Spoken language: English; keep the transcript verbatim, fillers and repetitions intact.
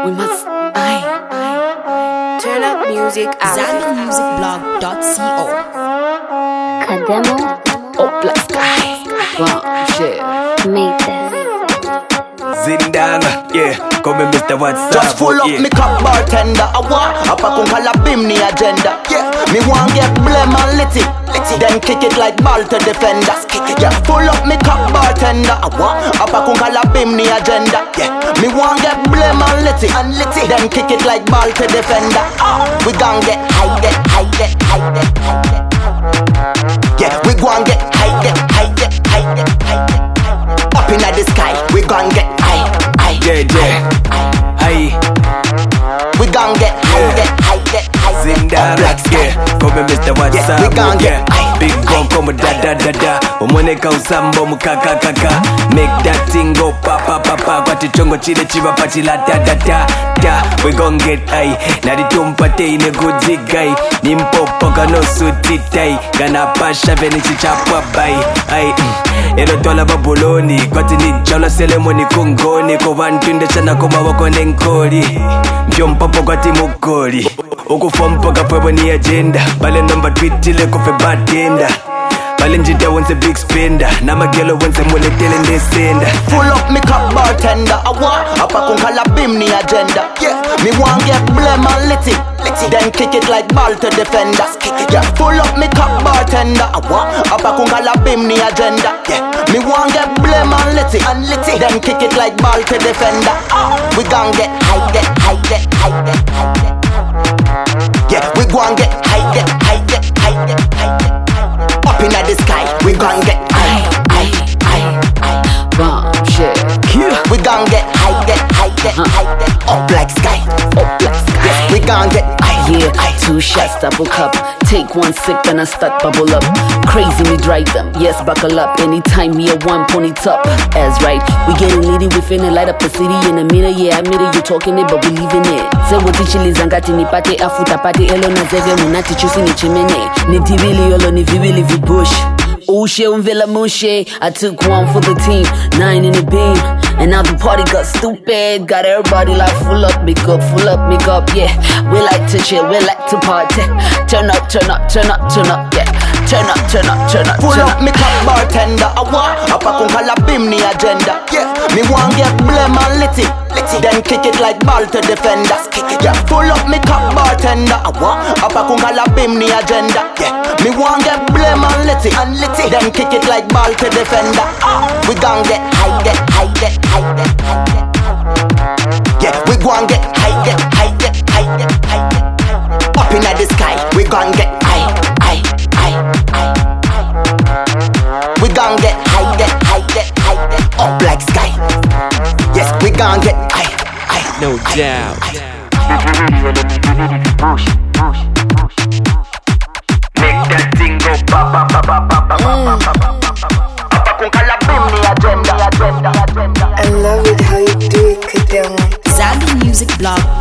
We must I, I turn up music out. Zambi Music Blog dot co. Kademo Up like sky. Wow, shit. made this. Zindanga, yeah, come and Mister What's Just up, full up yeah. me cup bartender. I want up a kun call a bim ni agenda. Yeah, me want get blame and litty, litty. Then kick it like ball to defender. Yeah, full up me cup bartender. I want up a kun call a bim ni agenda. Yeah, me want get blame and litty, and litty. Then kick it like ball to defender. Ah, we gon' get high, get high, get high, get high, get high. Yeah, we gon' get high, get high, get high, get high, get high. Up inna the sky, we gon' get high, high, Yeah, yeah, high. hi, We gon' get high, get high, get high. Zindanga, Black sky. yeah, come and Mister What's Yeah, up, we gon' yeah. get high, Big high. gun come da da da da. Umoneka usambo mukaka kaka. Make that thing go pa pa pa pa. Kwati chongo chile chiba pati la da da da da. We gon' get high. Nadi tumpate ine good guy. Nimpopo kano suti tai. Gana pasha veni chichapwa bai. Ay, ero tola babuloni. Kwati ni jala selemoni kungoni. Kwa wantwinde chana kuma wako nenkori. Mjompopo kwati mukori. Ukufompo kapwebo ni agenda. Bale number tweetile kufe bartender. Bale njita once a big spender. Namagelo once mwele tele ndesenda. Full up me cup bartender. I want up a kun call a bim ni agenda. Yeah, me want get blame and litty, litty. Then kick it like ball to defender. Yeah, full up me cup bartender. I want up a kun call a bim ni agenda. Yeah, me want get blame and litty, and litty. Then kick it like ball to defender. Ah, we gon' get high, get high, get high, get high, get high. Yeah, we gon' get high, get high, get high, get high, get high. Up inna the sky, we gon' get high, high, high, high. Wow, shit. We gon' get high, get high, get high, get up like sky, up like sky. Yes, we gon' get high, Yeah, high. two shots, double cup. Take one sip and I start bubble up. Crazy me drive them, yes, buckle up. Anytime me a one pony top. As right, we getting litty, we finna light up the city in a minute. Yeah, I admit it, you talking it, but we leaving it. Say what tichili zangati ni pate afuta pate elo na zeve munati chusi ni chimene. Ni tibili yolo ni vibili vibush. Ushe unvela mushe. I took one for the team, nine in the beam. And now the party got stupid. Got everybody like full up, make up, full up, make up, yeah. We like to chill, we like to party. Turn up, turn up, turn up, turn up, yeah. Turn up, turn up, turn up, Full turn up up. me cup bartender. I want up a kun call a bim ni agenda. Yeah, me want get blame and litty, litty. Then kick it like ball to defender. Yeah, full up me cup bartender. I want up a kun call a bim ni agenda. Yeah, me want get blame and litty, and litty. Then kick it like ball to defender. Ah, we gon' get high, get high, get high, get high, get high. Yeah, we gon' get high, get high, get high, get high, get high. Up inna the sky, we gon' get high, high, high, high, high. We gon' get high, get high, get high, get up like sky. Yes, we gon' get high, high. no doubt. Make that thing go pa pa pa pa pa pa pa pa pa. Up a kun call a bim ni agenda, agenda, agenda. I love it how you do it, Kademo. Zambi Music Blog